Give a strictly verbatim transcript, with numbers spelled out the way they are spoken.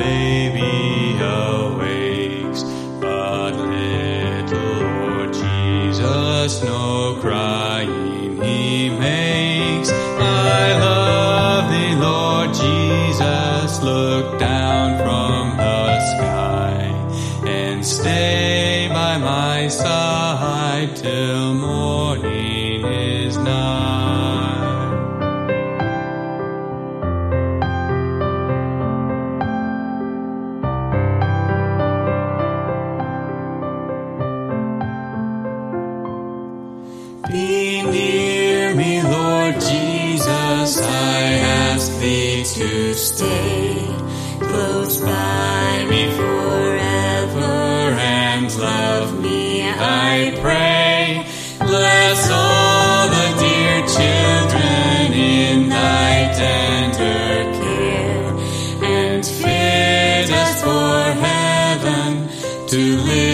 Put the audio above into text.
baby awakes, but little Lord Jesus no crying he makes. I love thee, Lord Jesus, look down from the sky and stay by my side till morning is nigh. Be near me, Lord Jesus, I ask thee to stay close by me forever and love me, I pray. Bless all the dear children in thy tender care, and fit us for heaven to live